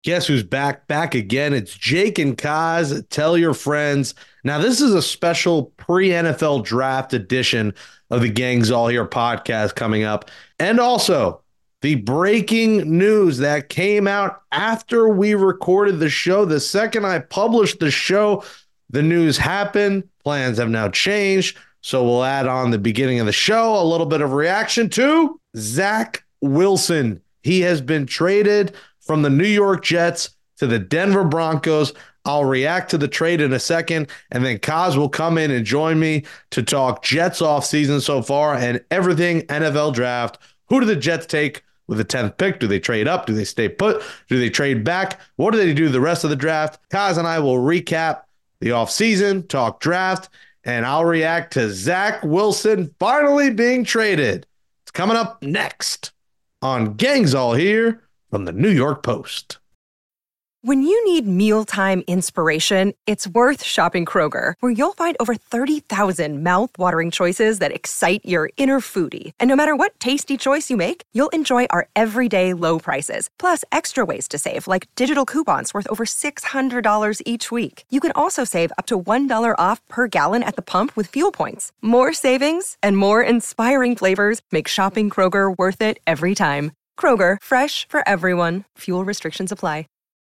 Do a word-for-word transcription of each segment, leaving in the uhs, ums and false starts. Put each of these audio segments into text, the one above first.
Guess who's back? Back again. It's Jake and Kaz. Tell your friends. Now, this is a special pre-N F L draft edition of the Gangs All Here podcast coming up. And also, the breaking news that came out after we recorded the show. The second I published the show, the news happened. Plans have now changed. So we'll add on the beginning of the show a little bit of reaction to Zach Wilson. He has been traded from the New York Jets to the Denver Broncos. I'll react to the trade in a second, and then Kaz will come in and join me to talk Jets offseason so far and everything N F L draft. Who do the Jets take with the tenth pick? Do they trade up? Do they stay put? Do they trade back? What do they do the rest of the draft? Kaz and I will recap the offseason, talk draft, and I'll react to Zach Wilson finally being traded. It's coming up next on Gangs All Here from the New York Post. When you need mealtime inspiration, it's worth shopping Kroger, where you'll find over thirty thousand mouth-watering choices that excite your inner foodie. And no matter what tasty choice you make, you'll enjoy our everyday low prices, plus extra ways to save, like digital coupons worth over six hundred dollars each week. You can also save up to one dollar off per gallon at the pump with fuel points. More savings and more inspiring flavors make shopping Kroger worth it every time. Kroger, fresh for everyone. Fuel restrictions apply.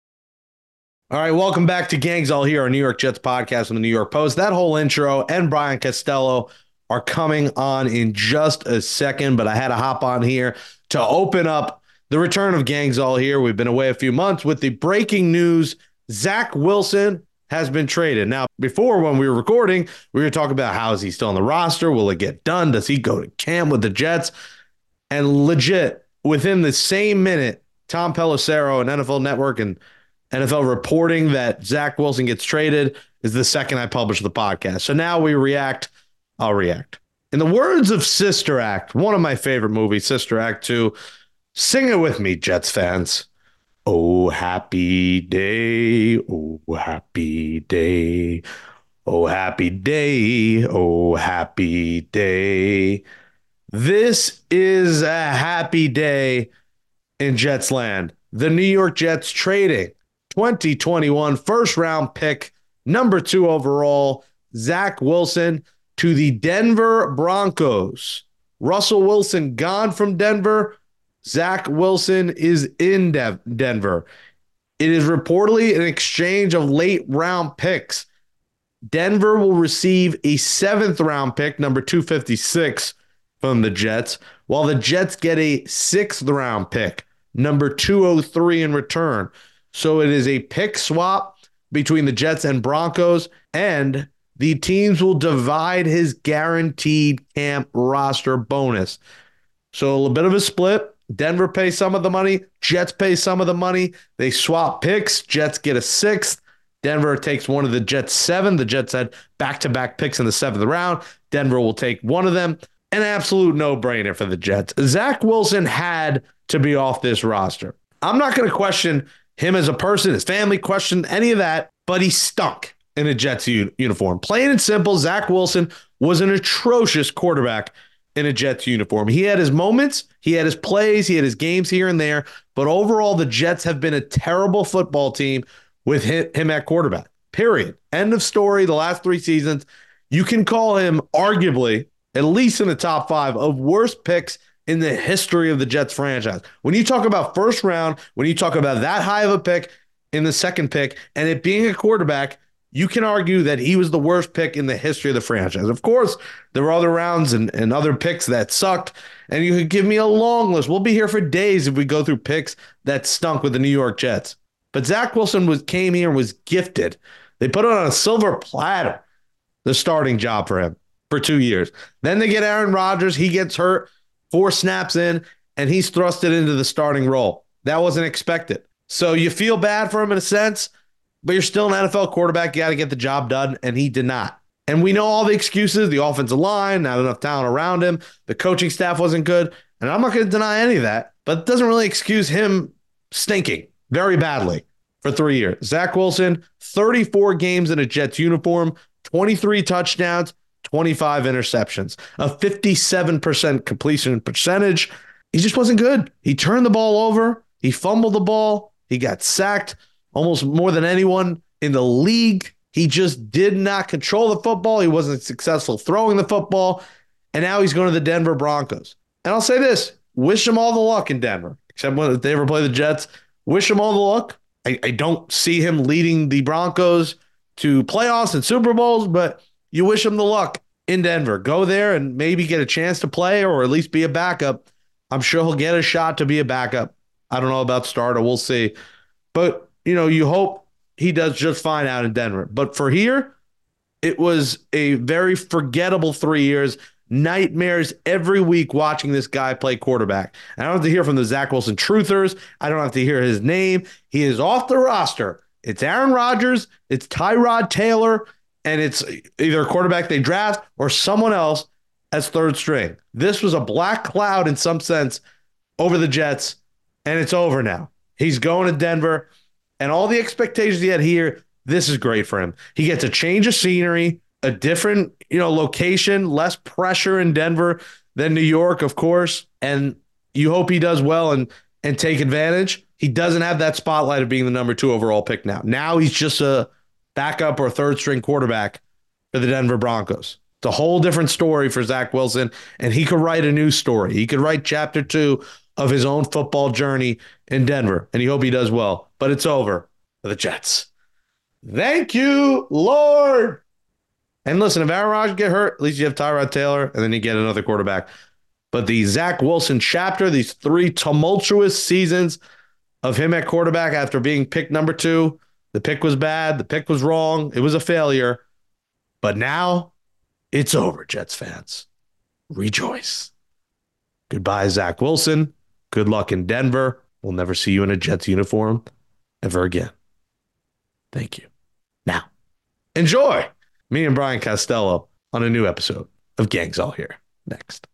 All right, welcome back to Gangs All Here, our New York Jets podcast from the New York Post. That whole intro and Brian Costello are coming on in just a second, but I had to hop on here to open up the return of Gangs All Here. We've been away a few months with the breaking news. Zach Wilson has been traded. Now, before when we were recording, we were talking about how is he still on the roster? Will it get done? Does he go to camp with the Jets? And legit, within the same minute, Tom Pelissero and N F L Network and N F L reporting that Zach Wilson gets traded is the second I published the podcast. So now we react. I'll react. In the words of Sister Act, one of my favorite movies, Sister Act two, sing it with me, Jets fans. Oh, happy day. Oh, happy day. Oh, happy day. Oh, happy day. This is a happy day in Jets land. The New York Jets trading twenty twenty-one first round pick, number two overall, Zach Wilson to the Denver Broncos. Russell Wilson gone from Denver. Zach Wilson is in De- Denver. It is reportedly an exchange of late round picks. Denver will receive a seventh round pick, number two fifty-six, from the Jets, while the Jets get a sixth round pick, number two oh three, in return. So it is a pick swap between the Jets and Broncos, and the teams will divide his guaranteed camp roster bonus. So a little bit of a split. Denver pays some of the money. Jets pay some of the money. They swap picks. Jets get a sixth. Denver takes one of the Jets' seven. The Jets had back-to-back picks in the seventh round. Denver will take one of them. An absolute no-brainer for the Jets. Zach Wilson had to be off this roster. I'm not going to question him as a person, his family, question any of that, but he stunk in a Jets u- uniform. Plain and simple, Zach Wilson was an atrocious quarterback in a Jets uniform. He had his moments, he had his plays, he had his games here and there, but overall the Jets have been a terrible football team with him at quarterback, period. End of story. The last three seasons, you can call him arguably, at least in the top five, of worst picks in the history of the Jets franchise. When you talk about first round, when you talk about that high of a pick in the second pick, and it being a quarterback, you can argue that he was the worst pick in the history of the franchise. Of course, there were other rounds and, and other picks that sucked, and you could give me a long list. We'll be here for days if we go through picks that stunk with the New York Jets. But Zach Wilson was came here and was gifted. They put it on a silver platter, the starting job for him for two years. Then they get Aaron Rodgers. He gets hurt. Four snaps in, and he's thrusted into the starting role. That wasn't expected. So you feel bad for him in a sense, but you're still an N F L quarterback. You got to get the job done, and he did not. And we know all the excuses, the offensive line, not enough talent around him, the coaching staff wasn't good, and I'm not going to deny any of that, but it doesn't really excuse him stinking very badly for three years. Zach Wilson, thirty-four games in a Jets uniform, twenty-three touchdowns, twenty-five interceptions, a fifty-seven percent completion percentage. He just wasn't good. He turned the ball over. He fumbled the ball. He got sacked almost more than anyone in the league. He just did not control the football. He wasn't successful throwing the football. And now he's going to the Denver Broncos. And I'll say this, wish him all the luck in Denver, except when they ever play the Jets. Wish him all the luck. I, I don't see him leading the Broncos to playoffs and Super Bowls, but you wish him the luck in Denver. Go there and maybe get a chance to play or at least be a backup. I'm sure he'll get a shot to be a backup. I don't know about starter. We'll see. But, you know, you hope he does just fine out in Denver. But for here, it was a very forgettable three years. Nightmares every week watching this guy play quarterback. I don't have to hear from the Zach Wilson truthers. I don't have to hear his name. He is off the roster. It's Aaron Rodgers, it's Tyrod Taylor, and it's either a quarterback they draft or someone else as third string. This was a black cloud in some sense over the Jets, and it's over now. He's going to Denver, and all the expectations he had here, this is great for him. He gets a change of scenery, a different, you know, location, less pressure in Denver than New York, of course. And you hope he does well and and take advantage. He doesn't have that spotlight of being the number two overall pick now. Now he's just a backup or third string quarterback for the Denver Broncos. It's a whole different story for Zach Wilson, and he could write a new story. He could write chapter two of his own football journey in Denver, and you hope he does well. But it's over for the Jets. Thank you, Lord. And listen, if Aaron Rodgers get hurt, at least you have Tyrod Taylor, and then you get another quarterback. But the Zach Wilson chapter, these three tumultuous seasons of him at quarterback after being picked number two, the pick was bad, the pick was wrong, it was a failure. But now it's over, Jets fans. Rejoice. Goodbye, Zach Wilson. Good luck in Denver. We'll never see you in a Jets uniform ever again. Thank you. Now, enjoy me and Brian Costello on a new episode of Gangs All Here. Next.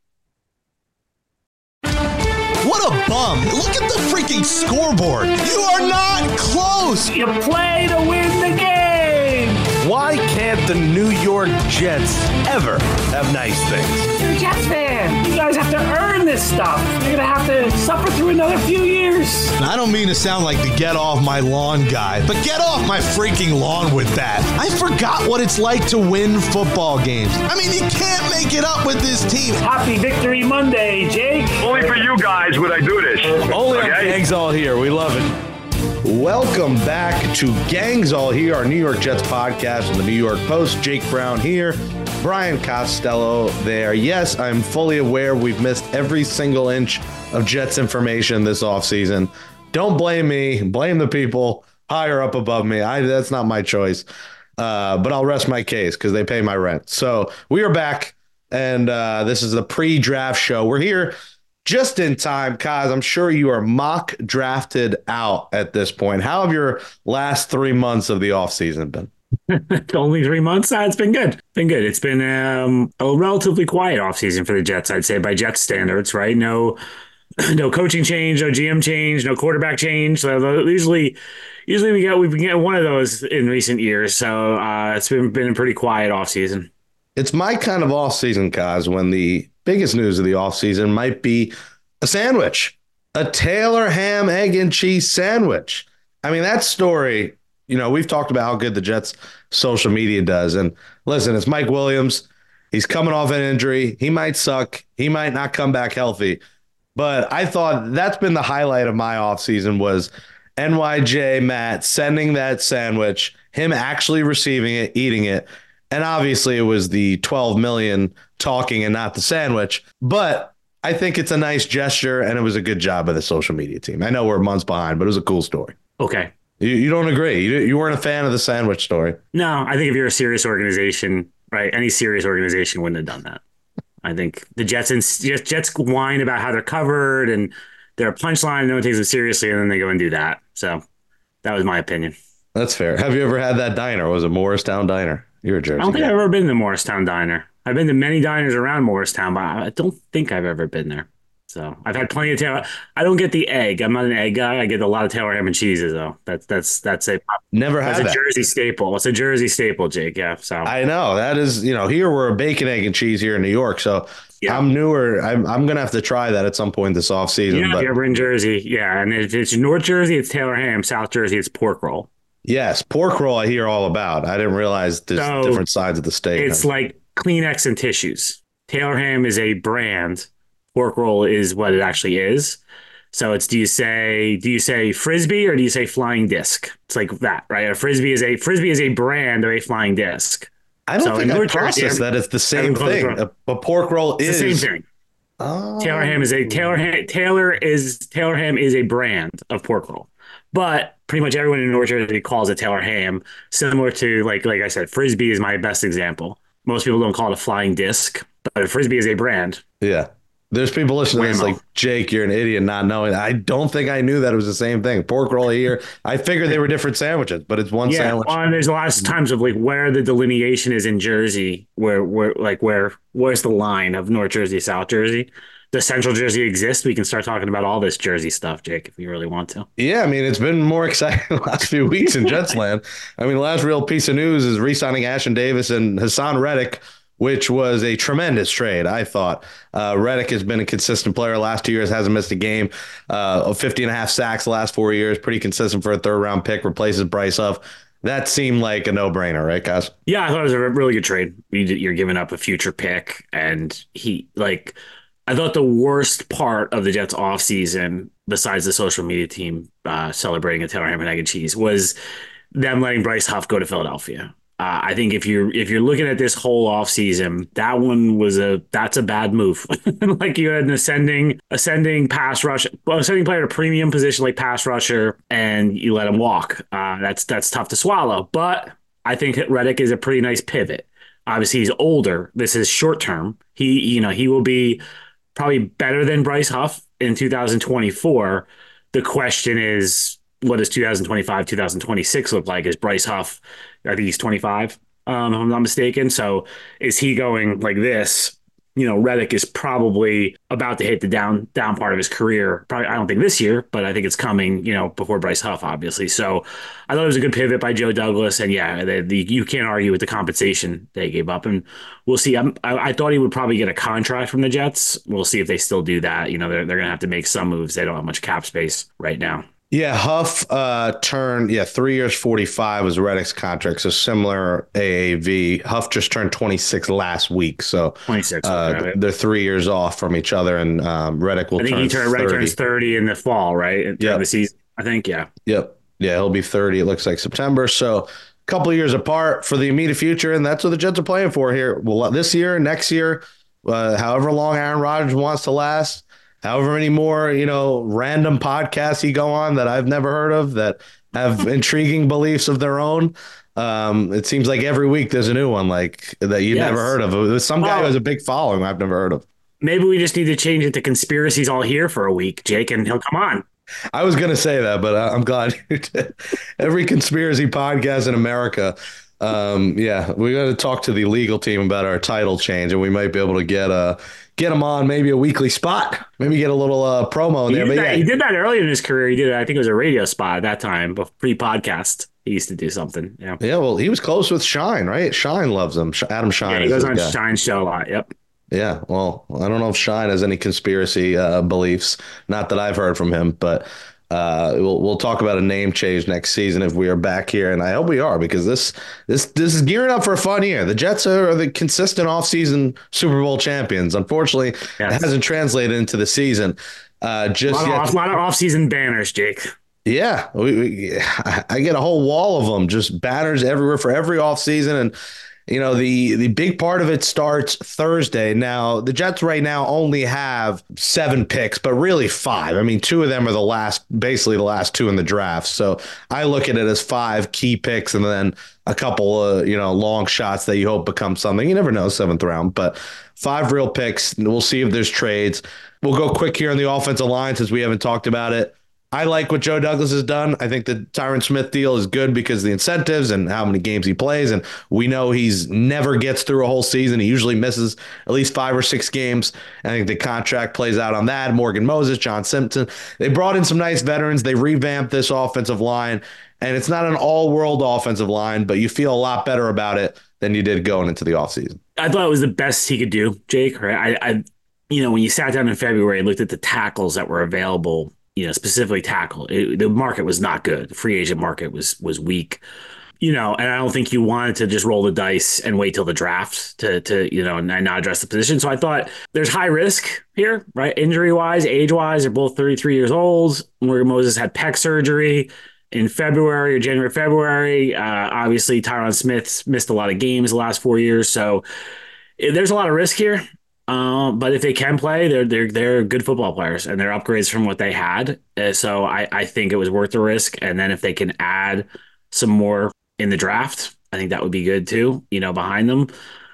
What a bum. Look at the freaking scoreboard. You are not close. You play to win the game. Why can't the New York Jets ever have nice things? You're a Jets fan. You guys have to earn this stuff. You're going to have to suffer through another few years. And I don't mean to sound like the get off my lawn guy, but get off my freaking lawn with that. I forgot what it's like to win football games. I mean, you can't make it up with this team. Happy Victory Monday, Jake. Only for you guys would I do this. Only okay? on Gangs All Here. We love it. Welcome back to Gangs All Here, our New York Jets podcast from the New York Post. Jake Brown here, Brian Costello there. Yes, I'm fully aware we've missed every single inch of Jets information this offseason. Don't blame me. Blame the people higher up above me. I That's not my choice. Uh, but I'll rest my case because they pay my rent. So we are back, and uh, this is the pre-draft show. We're here just in time, Kaz. I'm sure you are mock drafted out at this point. How have your last three months of the offseason been? Only three months? Uh, it's been good. Been good. It's been um, a relatively quiet offseason for the Jets, I'd say, by Jets standards, right? No no coaching change, no G M change, no quarterback change. So usually usually we get we've been getting one of those in recent years. So uh, it's been, been a pretty quiet offseason. It's my kind of offseason, Kaz, when the biggest news of the offseason might be a sandwich, a Taylor ham, egg, and cheese sandwich. I mean, that story, you know, we've talked about how good the Jets social media does. And listen, it's Mike Williams. He's coming off an injury. He might suck. He might not come back healthy. But I thought that's been the highlight of my offseason was N Y J Matt sending that sandwich, him actually receiving it, eating it. And obviously it was the twelve million talking and not the sandwich. But I think it's a nice gesture, and it was a good job of the social media team. I know we're months behind, but it was a cool story. Okay. You, you don't agree? You, you weren't a fan of the sandwich story? No, I think if you're a serious organization, right, any serious organization wouldn't have done that. I think the Jets and Jets whine about how they're covered and they're a punchline. No one takes them seriously, and then they go and do that. So that was my opinion. That's fair. Have you ever had that diner? Was it Morristown Diner? You're a Jersey I don't think guy. I've ever been to the Morristown Diner. I've been to many diners around Morristown, but I don't think I've ever been there. So I've had plenty of Taylor. I don't get the egg. I'm not an egg guy. I get a lot of Taylor ham and cheeses though. That's that's that's a Never that's had a that. Jersey staple. It's a Jersey staple, Jake. Yeah. So I know that is, you know, here we're a bacon, egg, and cheese here in New York. So yeah. I'm newer. I'm, I'm going to have to try that at some point this off season. Yeah, but if you're ever in Jersey. Yeah. And if it's North Jersey, it's Taylor ham. South Jersey, it's pork roll. yes, pork roll I hear all about. I didn't realize there's So, different sides of the state. It's like Kleenex and tissues. Taylor ham is a brand. Pork roll is what it actually is. So it's do you say do you say frisbee or do you say flying disc? It's like that, right? A frisbee is a frisbee is a brand of a flying disc. I don't so think in I North processed Jersey, that it's the same everyone calls thing. it A, a pork roll It's is the same thing. Oh. Taylor ham is a Taylor ham, Taylor is Taylor ham is a brand of pork roll, but pretty much everyone in North Jersey calls it Taylor ham. Similar to like like I said, frisbee is my best example. Most people don't call it a flying disc, but a frisbee is a brand. Yeah. There's people listening to this Whammo. like, Jake, you're an idiot not knowing. I don't think I knew that it was the same thing. Pork roll here. I figured they were different sandwiches, but it's one Yeah, sandwich. well, and there's a lot of times of like where the delineation is in Jersey, where where like where where's the line of North Jersey, South Jersey? Does Central Jersey exist? We can start talking about all this Jersey stuff, Jake, if we really want to. Yeah, I mean, it's been more exciting the last few weeks in Jets land. I mean, the last real piece of news is re-signing Ashton Davis and Hassan Reddick, which was a tremendous trade, I thought. Uh, Reddick has been a consistent player last two years, hasn't missed a game. Uh, fifty and a half sacks the last four years, pretty consistent for a third round pick, replaces Bryce Huff. That seemed like a no-brainer, right, guys? Yeah, I thought it was a really good trade. You- You're giving up a future pick, and he like. I thought the worst part of the Jets offseason, besides the social media team uh, celebrating a Taylor ham and egg and cheese, was them letting Bryce Huff go to Philadelphia. Uh, I think if you're if you're looking at this whole offseason, that one was a that's a bad move. Like you had an ascending ascending pass rush, well, ascending player at a premium position like pass rusher, and you let him walk. Uh, that's that's tough to swallow. But I think Reddick is a pretty nice pivot. Obviously, he's older. This is short term. He you know he will be probably better than Bryce Huff in two thousand twenty-four. The question is, what does two thousand twenty-five, two thousand twenty-six look like? Is Bryce Huff, I think he's twenty-five, um, if I'm not mistaken. So is he going like this? You know, Reddick is probably about to hit the down down part of his career. Probably, I don't think this year, but I think it's coming, you know, before Bryce Huff, obviously. So I thought it was a good pivot by Joe Douglas. And yeah, the, the, you can't argue with the compensation they gave up. And we'll see. I'm, I, I thought he would probably get a contract from the Jets. We'll see if they still do that. You know, they're, they're going to have to make some moves. They don't have much cap space right now. Yeah, Huff uh, turned, yeah, three years, forty-five was Reddick's contract, so similar A A V. Huff just turned twenty-six last week, so twenty-six. uh, Okay. they're three years off from each other, and um, Reddick will I think turn he turned, Reddick thirty. turns thirty in the fall, right? During Yep. the season, I think, yeah. Yep. Yeah, he'll be thirty, it looks like September, so a couple of years apart for the immediate future, and that's what the Jets are playing for here. Well, this year, next year, uh, however long Aaron Rodgers wants to last, however many more, you know, random podcasts you go on that I've never heard of that have intriguing beliefs of their own. Um, it seems like every week there's a new one like that you Yes. never heard of. There's some guy Oh. who has a big following I've never heard of. Maybe we just need to change it to conspiracies all here for a week, Jake, and he'll come on. I was going to say that, but I- I'm glad you did. Every conspiracy podcast in America. Um, yeah, we got to talk to the legal team about our title change, and we might be able to get uh get him on maybe a weekly spot, maybe get a little uh, promo in He there. did, But that, yeah, he did that earlier in his career. He did, I think it was a radio spot at that time, but pre-podcast. He used to do something. Yeah. yeah. Well, he was close with Shine, right? Shine loves him. Sh- Adam Shine. Yeah, he is goes his on guy. Shine's show a lot. Yep. Yeah, well, I don't know if Shine has any conspiracy uh, beliefs. Not that I've heard from him, but uh, we'll we'll talk about a name change next season if we are back here, and I hope we are because this this this is gearing up for a fun year. The Jets are the consistent offseason Super Bowl champions. Unfortunately, Yes. it hasn't translated into the season. Uh, A just lot, of yet. off, lot of off-season banners, Jake. Yeah, we, we, I get a whole wall of them, just banners everywhere for every offseason. And, you know, the, the big part of it starts Thursday. Now, the Jets right now only have seven picks, but really five. I mean, two of them are the last, basically the last two in the draft. So I look at it as five key picks and then a couple of, you know, long shots that you hope become something. You never know, seventh round, but five real picks. We'll see if there's trades. We'll go quick here on the offensive line since we haven't talked about it. I like what Joe Douglas has done. I think the Tyron Smith deal is good because of the incentives and how many games he plays. And we know he's never gets through a whole season. He usually misses at least five or six games. I think the contract plays out on that. Morgan Moses, John Simpson. They brought in some nice veterans. They revamped this offensive line. And it's not an all-world offensive line, but you feel a lot better about it than you did going into the offseason. I thought it was the best he could do, Jake. Right? I, I, you know, when you sat down in February and looked at the tackles that were available, you know, specifically tackle, it, the market was not good. The free agent market was was weak, you know, and I don't think you wanted to just roll the dice and wait till the draft to, to you know, and not address the position. So I thought there's high risk here, right? Injury wise, age wise, they're both thirty-three years old. Morgan Moses had pec surgery in February or January, February. Uh, obviously, Tyron Smith's missed a lot of games the last four years. So there's a lot of risk here. Um, but if they can play, they're they're they're good football players and they're upgrades from what they had. Uh, so I, I think it was worth the risk. And then if they can add some more in the draft, I think that would be good too, you know, behind them.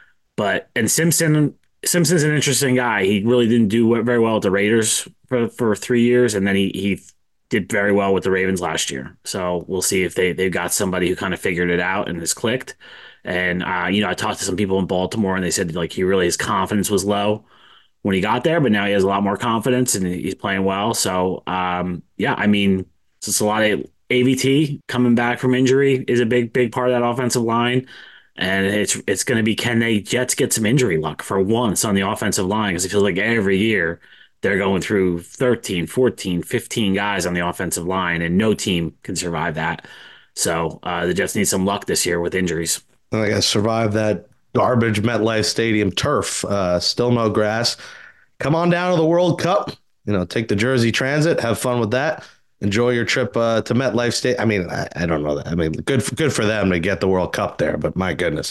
But and Simpson Simpson's an interesting guy. He really didn't do very well with the Raiders for, for three years, and then he he did very well with the Ravens last year. So we'll see if they they've got somebody who kind of figured it out and has clicked. And, uh, you know, I talked to some people in Baltimore and they said like he really, his confidence was low when he got there, but now he has a lot more confidence and he's playing well. So, um, yeah, I mean, it's just a lot of A V T coming back from injury is a big, big part of that offensive line. And it's it's going to be, can they Jets get some injury luck for once on the offensive line? Because it feels like every year they're going through thirteen, fourteen, fifteen guys on the offensive line and no team can survive that. So uh, the Jets need some luck this year with injuries. I guess survive that garbage MetLife Stadium turf. Uh, still no grass. Come on down to the World Cup. You know, take the Jersey Transit. Have fun with that. Enjoy your trip uh, to MetLife Stadium. I mean, I, I don't know that. I mean, good for, good for them to get the World Cup there. But my goodness,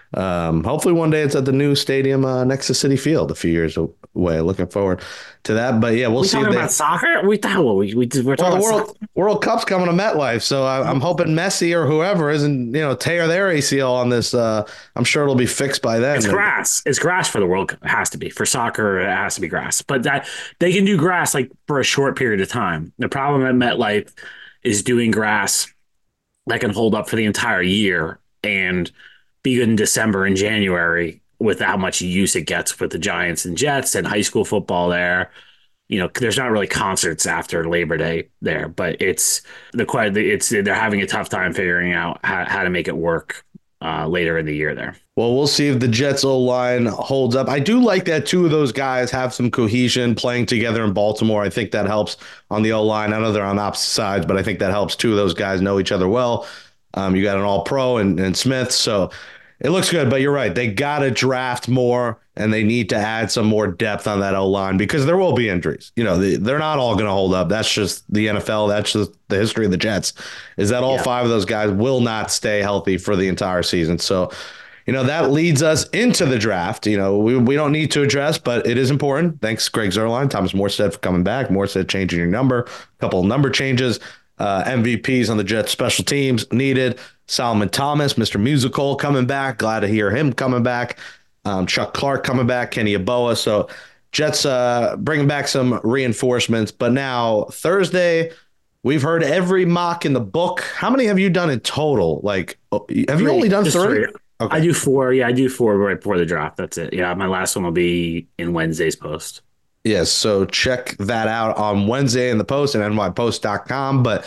um, hopefully one day it's at the new stadium uh, next to Citi Field a few years away. Looking forward to that. But yeah, we'll we see. Talking they, about soccer? We thought well, we we we're talking well, the about World soccer. World Cup's coming to MetLife, so I, I'm hoping Messi or whoever isn't, you know, tear their A C L on this. Uh, I'm sure it'll be fixed by then. It's grass. It's grass for the World Cup. It has to be. For soccer, it has to be grass. But that they can do grass like for a short period of time. The problem at MetLife is doing grass that can hold up for the entire year and be good in December and January with how much use it gets with the Giants and Jets and high school football there. You know, there's not really concerts after Labor Day there, but it's the it's they're having a tough time figuring out how, how to make it work uh, later in the year there. Well, we'll see if the Jets O-line holds up. I do like that two of those guys have some cohesion playing together in Baltimore. I think that helps on the O-line. I know they're on opposite sides, but I think that helps two of those guys know each other well. Um, you got an all-pro and, and Smith, so it looks good. But you're right. They got to draft more, and they need to add some more depth on that O-line because there will be injuries. You know, they, they're not all going to hold up. That's just the N F L. That's just the history of the Jets, is that all yeah. five of those guys will not stay healthy for the entire season. So, you know, that leads us into the draft. You know, we, we don't need to address, but it is important. Thanks, Greg Zuerlein, Thomas Morstead for coming back. Morstead changing your number, a couple of number changes, uh, M V Ps on the Jets special teams needed. Solomon Thomas, Mister Musical, coming back. Glad to hear him coming back. Um, Chuck Clark coming back, Kenny Yeboah. So Jets uh, bringing back some reinforcements. But now Thursday, we've heard every mock in the book. How many have you done in total? Like, have you only done three? Okay. I do four. Yeah, I do four right before the draft. That's it. Yeah, my last one will be in Wednesday's post. Yes, so check that out on Wednesday in the post and N Y post dot com. But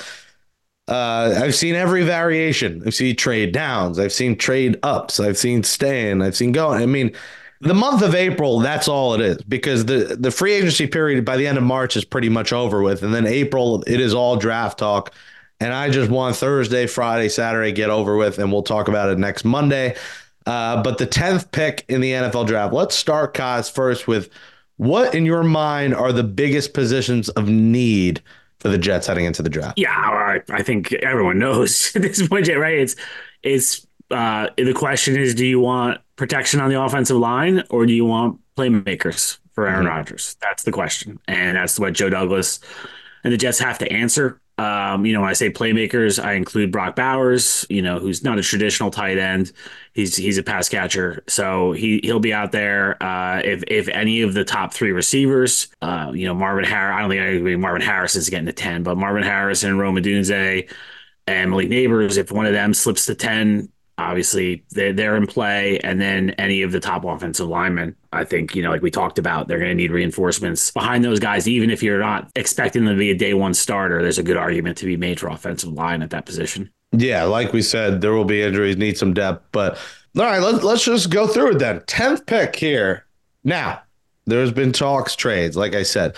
uh, I've seen every variation. I've seen trade downs. I've seen trade ups. I've seen staying. I've seen going. I mean, the month of April, that's all it is, because the, the free agency period by the end of March is pretty much over with. And then April, it is all draft talk. And I just want Thursday, Friday, Saturday get over with, and we'll talk about it next Monday. Uh, but the tenth pick in the N F L draft, let's start, Kaz, first with what, in your mind, are the biggest positions of need for the Jets heading into the draft? Yeah, I, I think everyone knows at this point, right? It's it's uh, the question is, do you want protection on the offensive line or do you want playmakers for Aaron mm-hmm. Rodgers? That's the question, and that's what Joe Douglas and the Jets have to answer Um, you know, when I say playmakers, I include Brock Bowers, you know, who's not a traditional tight end. He's he's a pass catcher. So he he'll be out there. Uh, if if any of the top three receivers, uh, you know, Marvin Harris, I don't think I agree Marvin Harris is getting to ten, but Marvin Harrison, Rome Odunze, and Malik Neighbors, if one of them slips to ten, obviously they're, they're in play. And then any of the top offensive linemen, I think, you know, like we talked about, they're going to need reinforcements behind those guys. Even if you're not expecting them to be a day one starter, there's a good argument to be made for offensive line at that position. Yeah, like we said, there will be injuries, need some depth. But all right, let's, let's just go through it then. tenth pick here. Now, there's been talks, trades, like I said.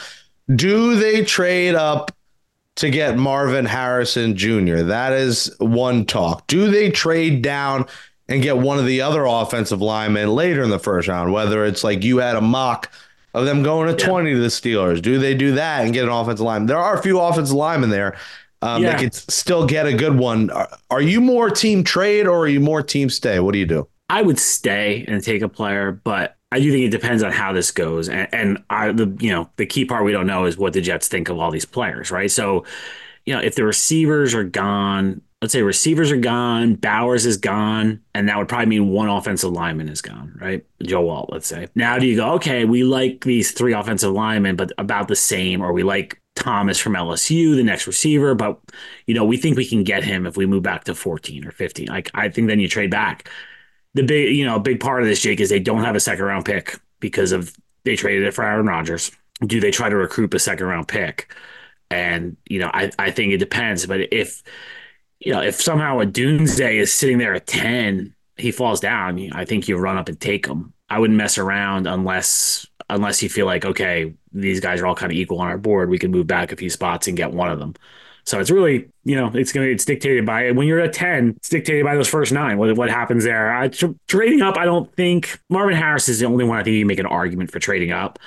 Do they trade up to get Marvin Harrison Junior? That is one talk. Do they trade down and get one of the other offensive linemen later in the first round, whether it's like you had a mock of them going to yeah. twenty to the Steelers? Do they do that and get an offensive lineman? There are a few offensive linemen there um, yeah. that could still get a good one. Are, are you more team trade or are you more team stay? What do you do? I would stay and take a player, but I do think it depends on how this goes. And, and I, the you know the key part we don't know is what the Jets think of all these players, right? So, you know, if the receivers are gone, let's say receivers are gone, Bowers is gone, and that would probably mean one offensive lineman is gone, right? Joe Alt, let's say. Now do you go, okay, we like these three offensive linemen, but about the same, or we like Thomas from L S U, the next receiver, but, you know, we think we can get him if we move back to fourteen or fifteen. Like, I think then you trade back. The big, you know, big part of this, Jake, is they don't have a second round pick because of they traded it for Aaron Rodgers. Do they try to recruit a second round pick? And, you know, I, I think it depends. But if, you know, if somehow a Dunze is sitting there at ten, he falls down, I think you run up and take him. I wouldn't mess around unless unless you feel like, okay, these guys are all kind of equal on our board. We can move back a few spots and get one of them. So it's really, you know, it's going to, it's dictated by, when you're at ten, it's dictated by those first nine, what, what happens there. I, tr- trading up, I don't think, Marvin Harris is the only one I think you make an argument for trading up.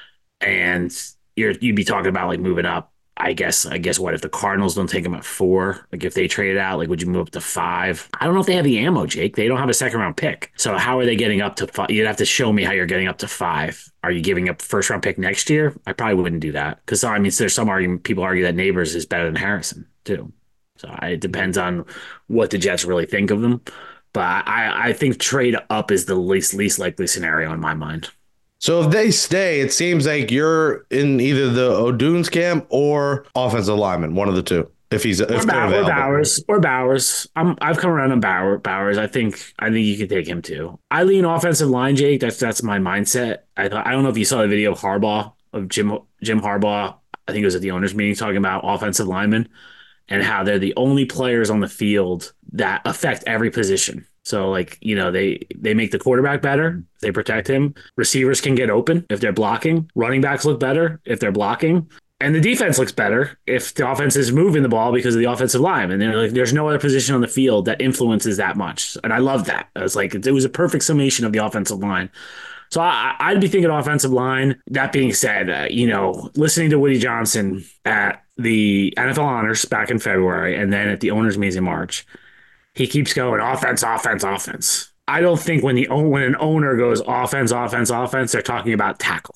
And you're, you'd be talking about like moving up. I guess, I guess what if the Cardinals don't take him at four? Like if they trade out, like would you move up to five? I don't know if they have the ammo, Jake. They don't have a second round pick. So how are they getting up to five? You'd have to show me how you're getting up to five. Are you giving up first round pick next year? I probably wouldn't do that. Because I mean, there's some argument, people argue that Neighbors is better than Harrison too. So I, it depends on what the Jets really think of them. But I, I think trade up is the least least likely scenario in my mind. So if they stay, it seems like you're in either the O'Dunes camp or offensive lineman, one of the two. If he's if or, Bow- or Bowers or Bowers, I'm I've come around on Bower, Bowers. I think I think you can take him too. I lean offensive line, Jake. That's that's my mindset. I thought I don't know if you saw the video of Harbaugh of Jim Jim Harbaugh. I think it was at the owners' meeting talking about offensive linemen and how they're the only players on the field that affect every position. So, like, you know, they, they make the quarterback better. They protect him. Receivers can get open if they're blocking. Running backs look better if they're blocking. And the defense looks better if the offense is moving the ball because of the offensive line. And like, there's no other position on the field that influences that much. And I love that. I was like, it was a perfect summation of the offensive line. So I, I'd be thinking offensive line. That being said, uh, you know, listening to Woody Johnson at the N F L Honors back in February and then at the owners' meeting in March, he keeps going offense, offense, offense. I don't think when the when an owner goes offense, offense, offense, they're talking about tackle.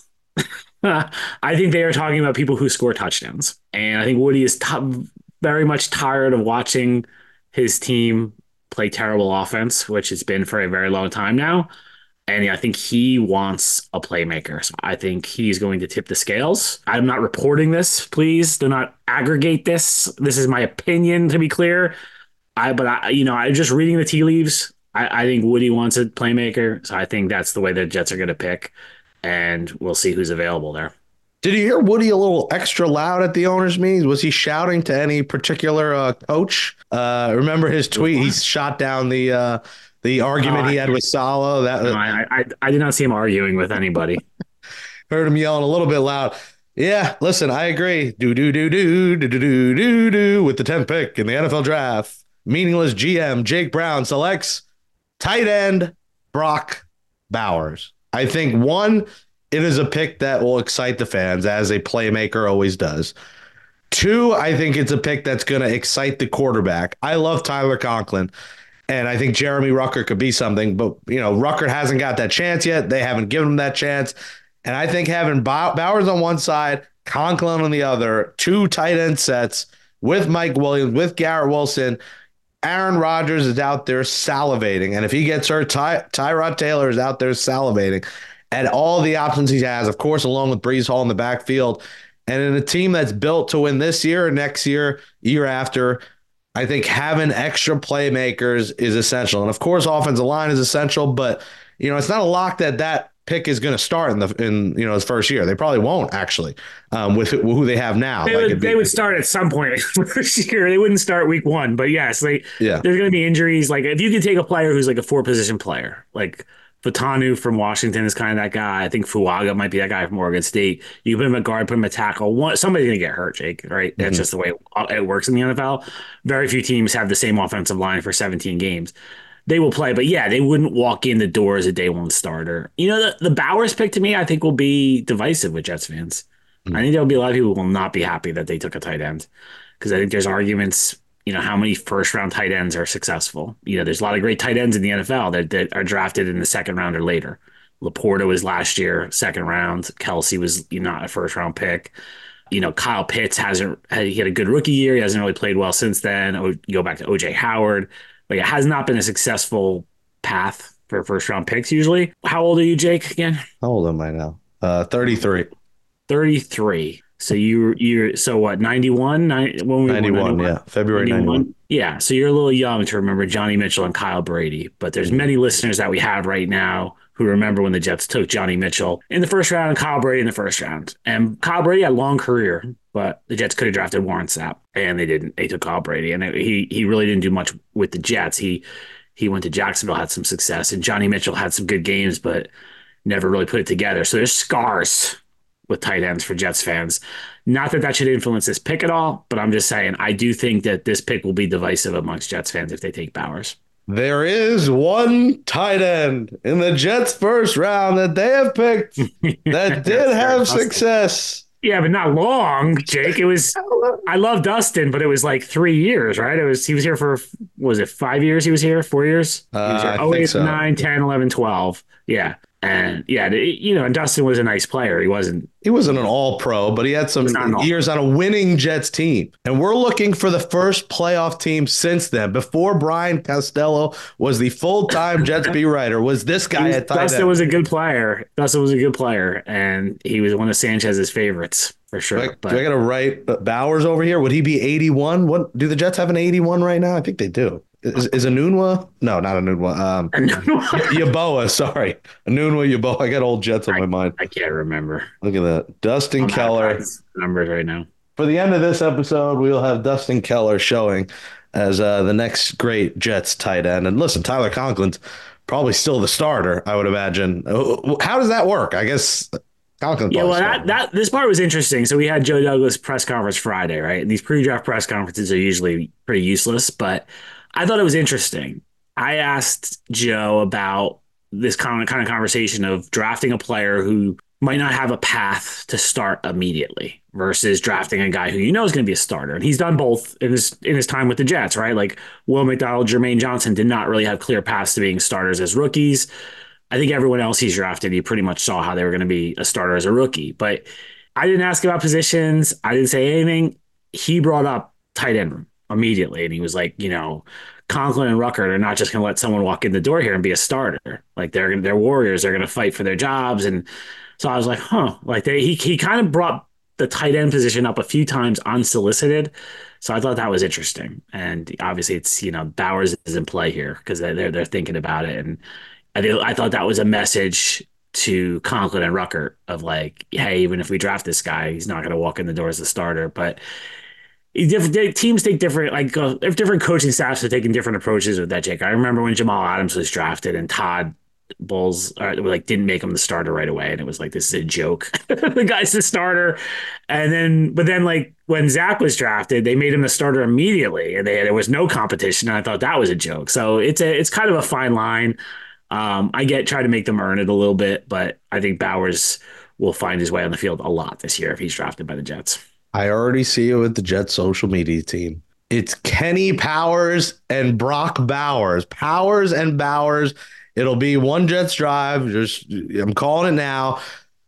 I think they are talking about people who score touchdowns. And I think Woody is t- very much tired of watching his team play terrible offense, which it's been for a very long time now. And I think he wants a playmaker. So I think he's going to tip the scales. I'm not reporting this, please. Do not aggregate this. This is my opinion, to be clear. I, but I, you know, I'm just reading the tea leaves. I, I think Woody wants a playmaker, so I think that's the way the Jets are going to pick, and we'll see who's available there. Did you hear Woody a little extra loud at the owners' meetings? Was he shouting to any particular uh, coach? Uh, remember his tweet? He shot down the uh, the argument oh, he had with Saleh. That no, I, I I did not see him arguing with anybody. Heard him yelling a little bit loud. Yeah, listen, I agree. Do do do do do do do do do with the tenth pick in the N F L draft. Meaningless G M Jake Brown selects tight end Brock Bowers. I think, one, it is a pick that will excite the fans, as a playmaker always does. Two, I think it's a pick that's going to excite the quarterback. I love Tyler Conklin, and I think Jeremy Rucker could be something, but, you know, Rucker hasn't got that chance yet. They haven't given him that chance. And I think having Bowers on one side, Conklin on the other, two tight end sets, with Mike Williams, with Garrett Wilson. Aaron Rodgers is out there salivating. And if he gets hurt, Ty- Tyrod Taylor is out there salivating at all the options he has, of course, along with Breece Hall in the backfield. And in a team that's built to win this year, next year, year after, I think having extra playmakers is essential. And of course, offensive line is essential, but you know, it's not a lock that that pick is going to start in the in you know his first year. They probably won't actually um, with who they have now. They, like would, they would start at some point first year. They wouldn't start week one, but yes, they, yeah. there's going to be injuries. Like if you can take a player who's like a four position player, like Fatanu from Washington is kind of that guy. I think Fuaga might be that guy from Oregon State. You put him at guard, put him at tackle. One, somebody's going to get hurt, Jake, right? That's mm-hmm. just the way it, it works in the N F L. Very few teams have the same offensive line for seventeen games. They will play, but yeah, they wouldn't walk in the door as a day one starter. You know, the, the Bowers pick to me, I think will be divisive with Jets fans. Mm-hmm. I think there'll be a lot of people who will not be happy that they took a tight end because I think there's arguments, you know, how many first round tight ends are successful. You know, there's a lot of great tight ends in the N F L that, that are drafted in the second round or later. Laporta was last year, second round. Kelsey was you know, not a first round pick. You know, Kyle Pitts hasn't, he had a good rookie year. He hasn't really played well since then. You go back to O J Howard. Like it has not been a successful path for first round picks usually. How old are you, Jake, again? How old am I now? Uh, thirty-three. thirty-three. So you you're so what? ninety-one? When we ninety-one, yeah. February ninety-one. Yeah. So you're a little young to remember Johnny Mitchell and Kyle Brady, but there's many listeners that we have right now who remember when the Jets took Johnny Mitchell in the first round and Kyle Brady in the first round. And Kyle Brady had a long career, but the Jets could have drafted Warren Sapp, and they didn't. They took Kyle Brady, and it, he he really didn't do much with the Jets. He he went to Jacksonville, had some success, and Johnny Mitchell had some good games, but never really put it together. So there's scars with tight ends for Jets fans. Not that that should influence this pick at all, but I'm just saying I do think that this pick will be divisive amongst Jets fans if they take Bowers. There is one tight end in the Jets' first round that they have picked that did have success. Yeah, but not long, Jake. It was, I love Dustin, but it was like three years, right? It was, he was here for, was it five years he was here? Four years? Uh, he was here I think oh eight, so. nine, ten, eleven, twelve. Yeah. And yeah, you know, and Dustin was a nice player. He wasn't. He wasn't an all-pro, but he had some years on a winning Jets team. And we're looking for the first playoff team since then. Before Brian Costello was the full-time Jets beat writer, was this guy was, at tight Dustin end. was a good player. Dustin was a good player, and he was one of Sanchez's favorites for sure. Do I, but, do I got to write Bowers over here? Would he be eighty-one? What do the Jets have an eighty-one right now? I think they do. Is, is Anunwa? No, not Anunwa. Um, Yaboa, sorry. Anunwa, Yaboa. I got old Jets on I, my mind. I can't remember. Look at that. Dustin I'm Keller. Numbers right now. For the end of this episode, we'll have Dustin Keller showing as uh, the next great Jets tight end. And listen, Tyler Conklin's probably still the starter, I would imagine. How does that work? I guess Conklin. Yeah, well, that, that this part was interesting. So we had Joe Douglas press conference Friday, right? And these pre-draft press conferences are usually pretty useless, but I thought it was interesting. I asked Joe about this kind of, kind of conversation of drafting a player who might not have a path to start immediately versus drafting a guy who you know is going to be a starter. And he's done both in his in his time with the Jets, right? Like Will McDonald, Jermaine Johnson did not really have clear paths to being starters as rookies. I think everyone else he's drafted, he pretty much saw how they were going to be a starter as a rookie. But I didn't ask about positions. I didn't say anything. He brought up tight end room immediately. And he was like, you know, Conklin and Ruckert are not just going to let someone walk in the door here and be a starter. Like they're they're warriors. They're going to fight for their jobs. And so I was like, huh. Like they, he he kind of brought the tight end position up a few times unsolicited. So I thought that was interesting. And obviously it's, you know, Bowers is in play here because they're they're thinking about it. And I think I thought that was a message to Conklin and Ruckert of like, hey, even if we draft this guy, he's not going to walk in the door as a starter. But different teams take different, like uh, if different coaching staffs are taking different approaches with that, Jake. I remember when Jamal Adams was drafted and Todd Bowles uh, like didn't make him the starter right away, and it was like, this is a joke. The guy's the starter, and then but then like when Zach was drafted, they made him the starter immediately, and they, there was no competition. And I thought that was a joke. So it's a it's kind of a fine line. Um, I get try to make them earn it a little bit, but I think Bowers will find his way on the field a lot this year if he's drafted by the Jets. I already see it with the Jets social media team. It's Kenny Powers and Brock Bowers. Powers and Bowers. It'll be one Jets drive. Just I'm calling it now.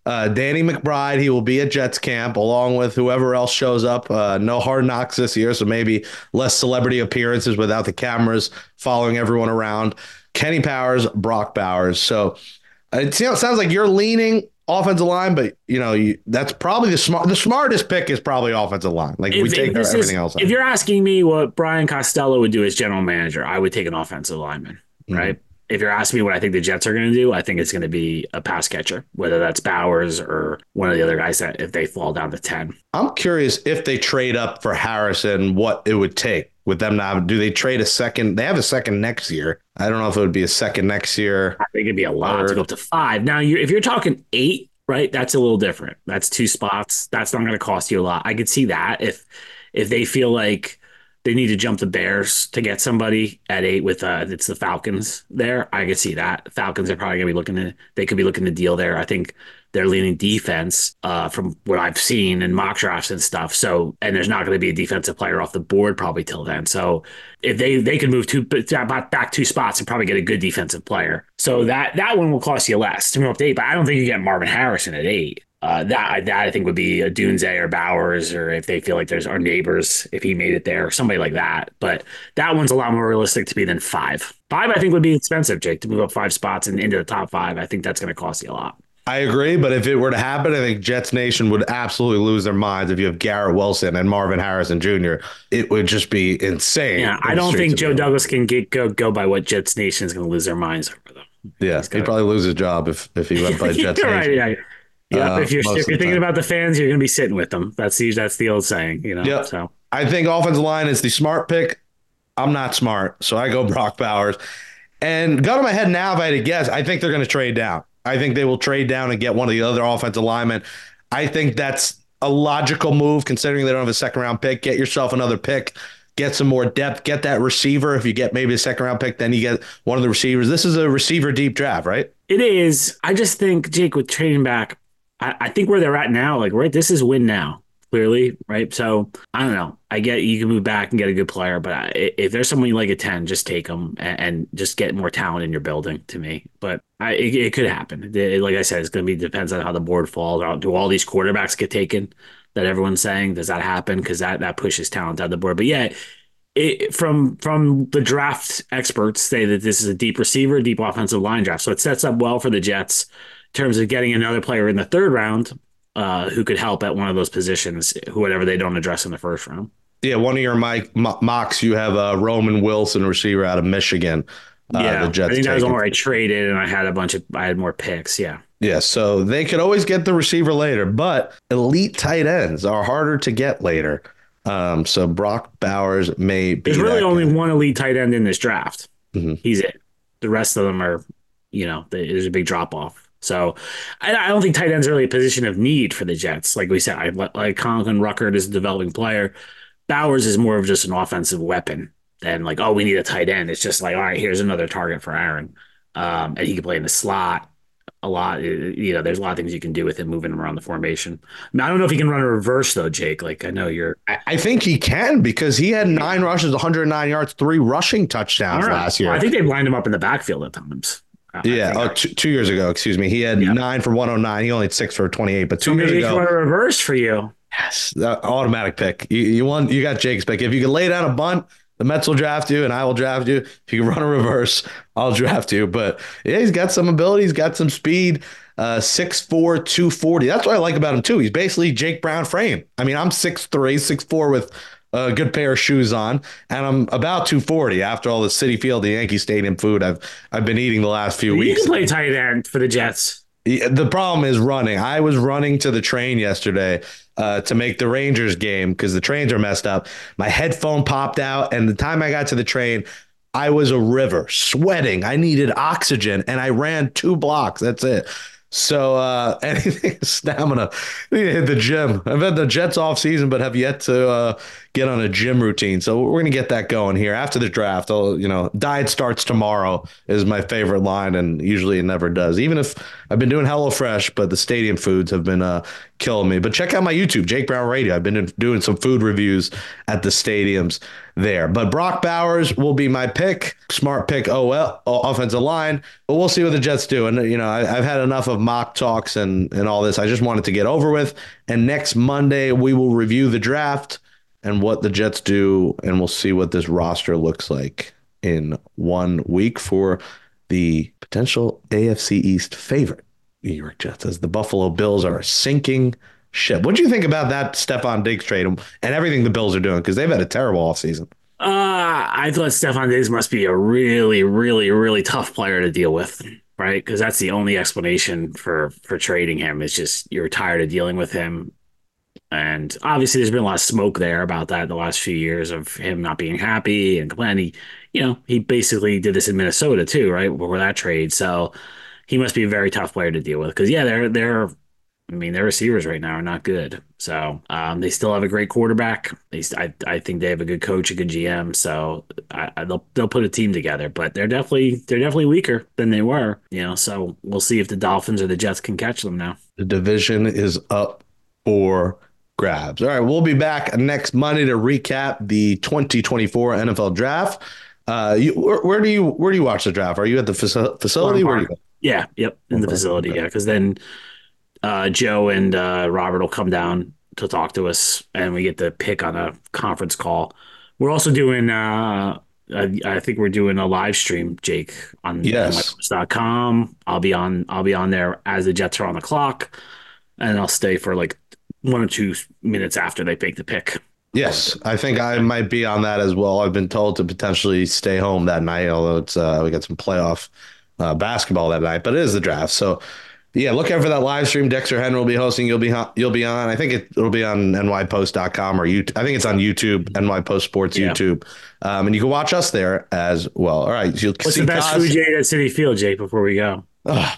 Uh, Danny McBride, he will be at Jets camp along with whoever else shows up. Uh, no Hard Knocks this year, so maybe less celebrity appearances without the cameras following everyone around. Kenny Powers, Brock Bowers. So it sounds like you're leaning offensive line, but you know you, that's probably the smart. The smartest pick is probably offensive line. Like if, we take everything is, else. Out. If you're asking me what Brian Costello would do as general manager, I would take an offensive lineman, mm-hmm. right? If you're asking me what I think the Jets are going to do, I think it's going to be a pass catcher, whether that's Bowers or one of the other guys that if they fall down to ten. I'm curious if they trade up for Harrison, what it would take with them now. Do they trade a second? They have a second next year. I don't know if it would be a second next year. I think it'd be a lot third. to go up to five. Now, you if you're talking eight, right, that's a little different. That's two spots. That's not going to cost you a lot. I could see that if if they feel like they need to jump the Bears to get somebody at eight with uh, it's the Falcons there. I could see that. Falcons are probably going to be looking to, they could be looking to deal there. I think they're leaning defense uh, from what I've seen in mock drafts and stuff. So, and there's not going to be a defensive player off the board probably till then. So if they, they could move two back two spots and probably get a good defensive player. So that, that one will cost you less to move up to eight, but I don't think you get Marvin Harrison at eight. Uh, that that I think would be a Dunze or Bowers, or if they feel like there's our neighbors, if he made it there, or somebody like that. But that one's a lot more realistic to me than five. Five, I think, would be expensive, Jake, to move up five spots and into the top five. I think that's going to cost you a lot. I agree, but if it were to happen, I think Jets Nation would absolutely lose their minds if you have Garrett Wilson and Marvin Harrison Junior It would just be insane. Yeah, I don't think Joe Douglas can get go go by what Jets Nation is going to lose their minds over them. Yeah, he'd probably lose his job if if he went by Jets Nation. Right, yeah. Yeah, uh, if you're if you're thinking time. about the fans, you're going to be sitting with them. That's the that's the old saying, you know. Yep. So I think offensive line is the smart pick. I'm not smart, so I go Brock Bowers. And gun to my head now, if I had to guess, I think they're going to trade down. I think they will trade down and get one of the other offensive linemen. I think that's a logical move considering they don't have a second round pick. Get yourself another pick. Get some more depth. Get that receiver. If you get maybe a second round pick, then you get one of the receivers. This is a receiver deep draft, right? It is. I just think, Jake, with trading back, I, I think where they're at now, like, right, this is win now, clearly, right? So, I don't know. I get you can move back and get a good player, but I, if there's someone you like at ten, just take them and, and just get more talent in your building to me. But I, it, it could happen. It, like I said, it's going to be depends on how the board falls. Do all these quarterbacks get taken that everyone's saying? Does that happen? Because that, that pushes talent out the board. But yeah, it, from from the draft experts say that this is a deep receiver, deep offensive line draft. So it sets up well for the Jets in terms of getting another player in the third round uh, who could help at one of those positions, whatever they don't address in the first round. Yeah, one of your Mike mocks, you have a uh, Roman Wilson receiver out of Michigan. Uh, yeah, the Jets I think that was one where I traded and I had a bunch of, I had more picks. Yeah. Yeah, so they could always get the receiver later, but elite tight ends are harder to get later. Um, so Brock Bowers may be. There's really only guy. one elite tight end in this draft. Mm-hmm. He's it. The rest of them are, you know, there's a big drop off. So I, I don't think tight end's really a position of need for the Jets. Like we said, I like Conklin Ruckert is a developing player. Bowers is more of just an offensive weapon than like, oh, we need a tight end. It's just like, all right, here's another target for Aaron. Um, and he can play in the slot a lot. You know, there's a lot of things you can do with him moving him around the formation. I, mean, I don't know if he can run a reverse though, Jake. Like I know you're. I, I think he can because he had nine rushes, one hundred nine yards, three rushing touchdowns right. last year. Well, I think they've lined him up in the backfield at times. Yeah, oh, two, two years ago, excuse me. He had yeah. nine for one oh nine. He only had six for twenty-eight, but two so years ago. Maybe a reverse for you. Yes, the automatic pick. You, you want, you got Jake's pick. If you can lay down a bunt, the Mets will draft you and I will draft you. If you can run a reverse, I'll draft you. But yeah, he's got some ability. He's got some speed. Uh, six four, two forty. That's what I like about him, too. He's basically Jake Brown frame. I mean, I'm six three, six four with a good pair of shoes on, and I'm about two forty after all the Citi Field, the Yankee Stadium food I've I've been eating the last few you weeks. You can play tight end for the Jets. The problem is running. I was running to the train yesterday uh, to make the Rangers game because the trains are messed up. My headphone popped out, and the time I got to the train, I was a river, sweating. I needed oxygen, and I ran two blocks. That's it. So uh, anything stamina, I need to hit the gym. I've had the Jets off season, but have yet to uh, get get on a gym routine. So we're going to get that going here after the draft. I'll, you know, diet starts tomorrow is my favorite line, and usually it never does. Even if I've been doing HelloFresh, but the stadium foods have been uh, killing me. But check out my YouTube, Jake Brown Radio. I've been doing some food reviews at the stadiums there. But Brock Bowers will be my pick. Smart pick, O L, offensive line. But we'll see what the Jets do. And, you know, I, I've had enough of mock talks and, and all this. I just wanted to get over with. And next Monday, we will review the draft and what the Jets do, and we'll see what this roster looks like in one week for the potential A F C East favorite, New York Jets, as the Buffalo Bills are a sinking ship. What do you think about that Stephon Diggs trade and everything the Bills are doing? Because they've had a terrible offseason. Uh, I thought Stephon Diggs must be a really, really, really tough player to deal with, right? Because that's the only explanation for for trading him. It's just you're tired of dealing with him. And obviously there's been a lot of smoke there about that the last few years of him not being happy and complaining. You know, he basically did this in Minnesota too, right? Before that trade. So he must be a very tough player to deal with because, yeah, they're, they're, I mean, their receivers right now are not good. So um, they still have a great quarterback. They, I, I think they have a good coach, a good G M. So I, I, they'll they'll put a team together, but they're definitely they're definitely weaker than they were. You know, so we'll see if the Dolphins or the Jets can catch them now. The division is up for grabs. All right, we'll be back next Monday to recap the twenty twenty-four N F L draft. Uh, you, where, where do you where do you watch the draft? Are you at the faci- facility? Where do you go? Yeah, yep, in the facility. Yeah, because then uh, Joe and uh, Robert will come down to talk to us, and we get to pick on a conference call. We're also doing. Uh, I, I think we're doing a live stream, Jake, on yes dot com. I'll be on. I'll be on there as the Jets are on the clock, and I'll stay for like one or two minutes after they make the pick. Yes, I think I might be on that as well. I've been told to potentially stay home that night, although it's uh, we got some playoff uh, basketball that night, but it is the draft. So yeah, look out for that live stream. Dexter Henry will be hosting. You'll be you'll be on. I think it, it'll be on N Y Post dot com or YouTube. I think it's on YouTube, N Y Post Sports yeah. YouTube, um, and you can watch us there as well. All right, you'll what's see the best Cos- food you ate at Citi Field, Jake? Before we go, oh,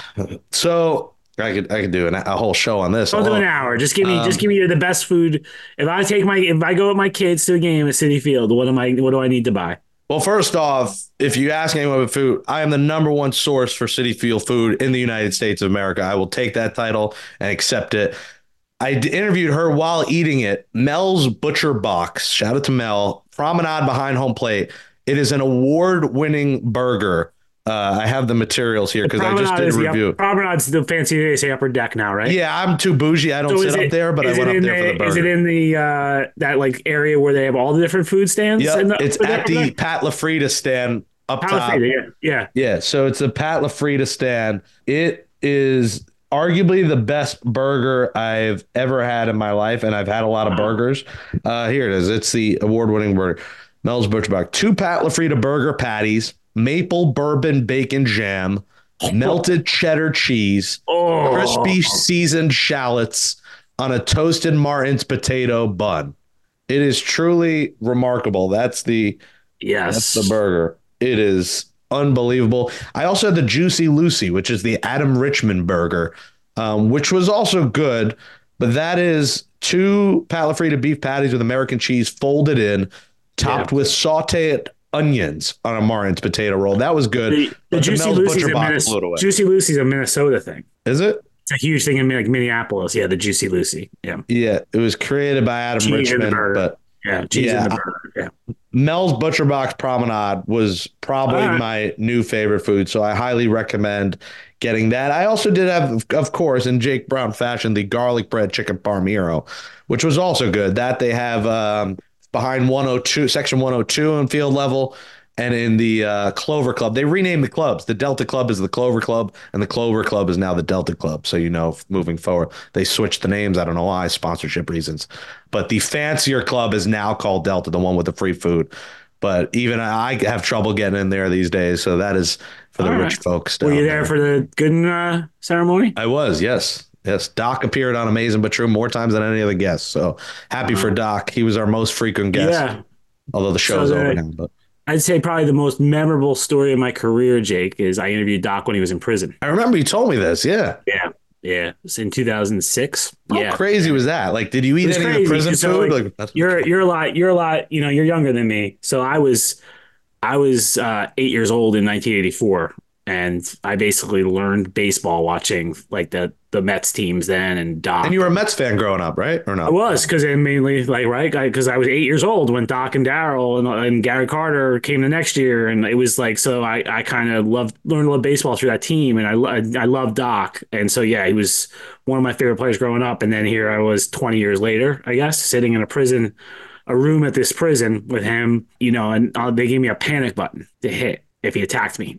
so. I could I could do an, a whole show on this. I'll do an hour. Just give me um, just give me the best food. If I take my if I go with my kids to a game at Citi Field, what am I what do I need to buy? Well, first off, if you ask anyone about food, I am the number one source for Citi Field food in the United States of America. I will take that title and accept it. I d- interviewed her while eating it. Mel's Butcher Box. Shout out to Mel. Promenade behind home plate. It is an award-winning burger. Uh, I have the materials here because I just did a review. Up, Promenade's the fancy they say upper deck now, right? Yeah, I'm too bougie. I don't so sit it, up there, but I went up there the, for the burger. Is it in the uh, that like area where they have all the different food stands? Yeah, the, it's at the there? Pat LaFrida stand up Pat top. LaFrida, yeah, yeah, yeah. So it's the Pat LaFrida stand. It is arguably the best burger I've ever had in my life, and I've had a lot of burgers. Uh, here it is. It's the award-winning burger. Mel's Butcher Box. Two Pat LaFrida burger patties. Maple bourbon bacon jam, melted cheddar cheese, oh. crispy seasoned shallots on a toasted Martin's potato bun. It is truly remarkable. That's the yes, that's the burger. It is unbelievable. I also had the Juicy Lucy, which is the Adam Richman burger, um, which was also good. But that is two Pat LaFrida beef patties with American cheese folded in, topped yeah. with sauteed onions on a Martin's potato roll. That was good. The, the Juicy Lucy's a Minnesota, Juicy Lucy's a Minnesota thing. Is it? It's a huge thing in like Minneapolis. Yeah, the Juicy Lucy. Yeah. Yeah, it was created by Adam cheese Richman, but yeah, cheese yeah, in the burger. Yeah. Mel's Butcher Box Promenade was probably right. my new favorite food, so I highly recommend getting that. I also did have, of course, in Jake Brown fashion, the garlic bread chicken parmero, which was also good. That they have um, behind one oh two, section one oh two in field level, and in the uh, Clover Club. They renamed the clubs. The Delta Club is the Clover Club, and the Clover Club is now the Delta Club. So, you know, moving forward, they switched the names. I don't know why, sponsorship reasons. But the fancier club is now called Delta, the one with the free food. But even I have trouble getting in there these days. So that is for the All rich right. folks. Were you there, there for the good uh, ceremony? I was, yes. Yes, Doc appeared on Amazing But True more times than any other guest. So happy uh, for Doc. He was our most frequent guest. Yeah. Although the show's so over now. But I'd say probably the most memorable story of my career, Jake, is I interviewed Doc when he was in prison. I remember you told me this. Yeah. Yeah. Yeah, it's in two thousand six. How yeah, crazy was that? Like, did you eat any of the prison so, food? Like, like, that's you're you're a lot you're a lot you know you're younger than me. So I was I was uh, eight years old in nineteen eighty-four, and I basically learned baseball watching like the the Mets teams then and Doc. And you were a Mets fan growing up, right? Or not? I was, because I mainly like right because I, I was eight years old when Doc and Darryl and, and Gary Carter came the next year, and it was like so I, I kind of loved learned to love baseball through that team, and I I loved Doc, and so yeah, he was one of my favorite players growing up, and then here I was twenty years later, I guess, sitting in a prison, a room at this prison with him, you know, and uh, they gave me a panic button to hit if he attacked me.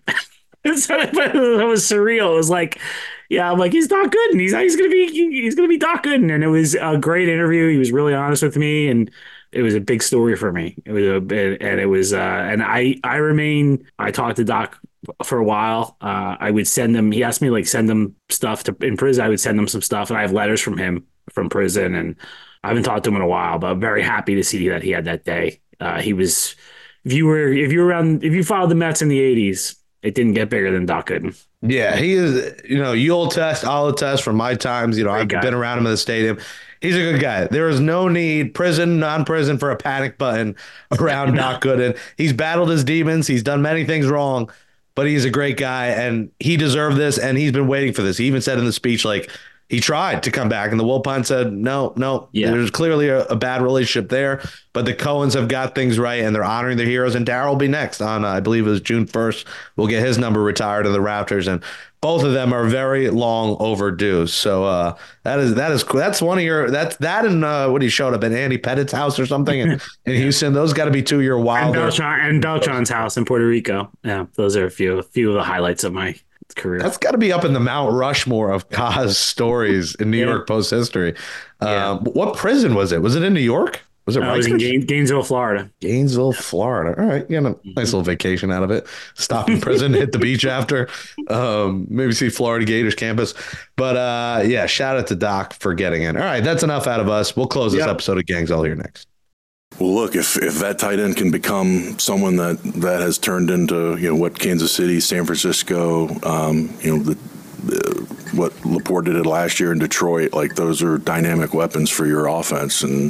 So it was surreal. It was like, yeah, I'm like, he's Doc Gooden. He's he's gonna be he's gonna be Doc Gooden. And it was a great interview. He was really honest with me, and it was a big story for me. It was a and it was uh, and I I remain. I talked to Doc for a while. Uh, I would send him. He asked me like send him stuff to in prison. I would send him some stuff, and I have letters from him from prison. And I haven't talked to him in a while, but I'm very happy to see that he had that day. Uh, he was. If you were if you were around if you followed the Mets in the eighties. It didn't get bigger than Doc Gooden. Yeah, he is, you know, you'll test, I'll test from my times. You know, Great I've guy. been around him in the stadium. He's a good guy. There is no need, prison, non-prison, for a panic button around Doc Gooden. He's battled his demons. He's done many things wrong, but he's a great guy, and he deserved this, and he's been waiting for this. He even said in the speech, like, he tried to come back, and the Wilpon said, no, no, Yeah. there's clearly a, a bad relationship there, but the Cohens have got things right, and they're honoring their heroes, and Darryl will be next on, uh, I believe it was June first. We'll get his number retired in the Raptors, and both of them are very long overdue. So uh, that is that is cool. That's one of your that's that and uh, what he showed up at Andy Pettit's house or something in, in Houston. Those got to be two of your And, wilder. Beltran, and Beltran's house in Puerto Rico. Yeah, those are a few a few of the highlights of my career. That's got to be up in the Mount Rushmore of Kaz stories in New Yeah. York Post history. Yeah. Um, what prison was it? Was it in New York? Was it I was in Rikers? Gain- Gainesville, Florida. Gainesville, Florida. All right, you got a nice little vacation out of it. Stop in prison, hit the beach after. Um, maybe see Florida Gators campus. But uh, yeah, shout out to Doc for getting in. All right, that's enough out of us. We'll close this Yep. episode of Gangs All Here next. Well, look, if, if that tight end can become someone that, that has turned into, you know, what Kansas City, San Francisco, um, you know, the, the, what Laporte did last year in Detroit, like those are dynamic weapons for your offense and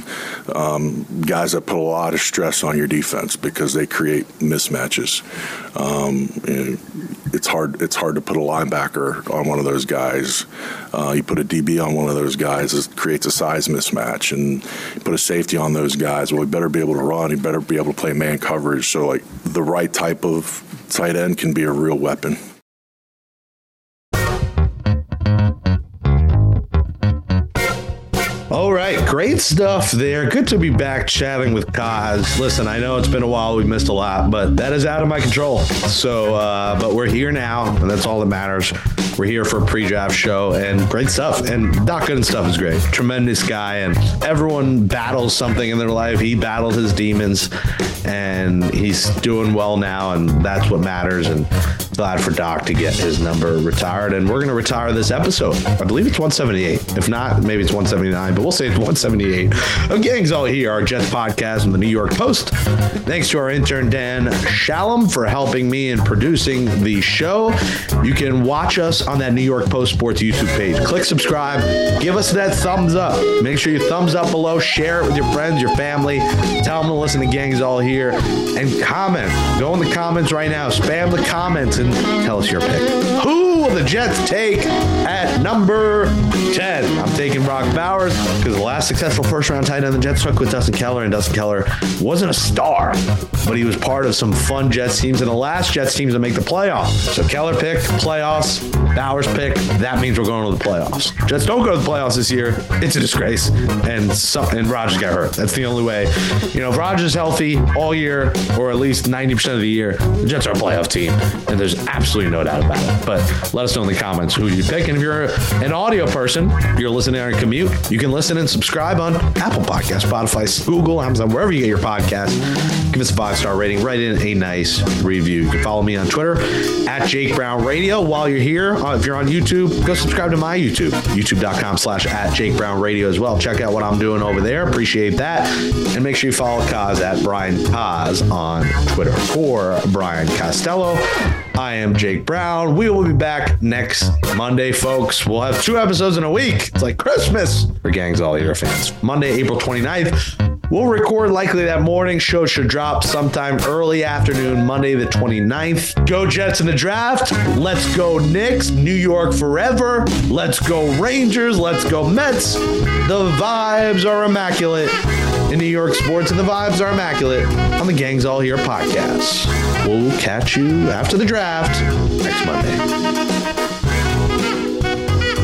um, guys that put a lot of stress on your defense because they create mismatches. Um, you know, it's hard. It's hard to put a linebacker on one of those guys. Uh, you put a D B on one of those guys, it creates a size mismatch, and you put a safety on those guys. Well, he better be able to run. He better be able to play man coverage. So, like the right type of tight end can be a real weapon. All right, great stuff there. Good to be back chatting with Kaz. Listen, I know it's been a while. We've missed a lot, but that is out of my control. So, uh, but we're here now, and that's all that matters. We're here for a pre-draft show, and great stuff. And Doc Gooden stuff is great. Tremendous guy, and everyone battles something in their life. He battled his demons, and he's doing well now, and that's what matters. And glad for Doc to get his number retired. And we're going to retire this episode. I believe it's one seventy-eight. If not, maybe it's one seventy-nine, but we'll say it's one seventy-eight. Of Gangs All Here, our Jets podcast from the New York Post. Thanks to our intern, Dan Shalom, for helping me in producing the show. You can watch us on that New York Post Sports YouTube page. Click subscribe. Give us that thumbs up. Make sure you thumbs up below. Share it with your friends, your family. Tell them to listen to Gangs All Here. And comment. Go in the comments right now. Spam the comments and tell us your pick. Who will the Jets take at number ten? I'm taking Brock Bowers because the last successful first-round tight end the Jets took with Dustin Keller, and Dustin Keller wasn't a star, but he was part of some fun Jets teams and the last Jets teams to make the playoffs. So Keller picked playoffs. Bowers picked. That means we're going to the playoffs. Jets don't go to the playoffs this year. It's a disgrace. And some, and Rodgers got hurt. That's the only way. You know, if Rodgers is healthy all year, or at least ninety percent of the year, the Jets are a playoff team. And there's absolutely no doubt about it. But let us know in the comments who you pick. And if you're an audio person, if you're listening on a commute, you can listen and subscribe on Apple Podcasts, Spotify, Google, Amazon, wherever you get your podcasts. Give us a five-star rating. Write in a nice review. You can follow me on Twitter at Jake Brown Radio. While you're here, uh, if you're on YouTube, go subscribe to my YouTube, youtube.com slash at Jake Brown Radio as well. Check out what I'm doing over there. Appreciate that. And make sure you follow Kaz at Brian Kaz on Twitter. For Brian Costello, I am Jake Brown. We will be back next Monday, folks. We'll have two episodes in a week. It's like Christmas for Gangs All Year fans. Monday, April twenty-ninth. We'll record likely that morning. Show should drop sometime early afternoon, Monday the twenty-ninth. Go Jets in the draft. Let's go Knicks. New York forever. Let's go Rangers. Let's go Mets. The vibes are immaculate in New York sports, and the vibes are immaculate on the Gangs All Here podcast. We'll catch you after the draft next Monday.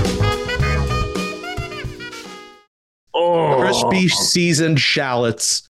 Oh. Crispy seasoned shallots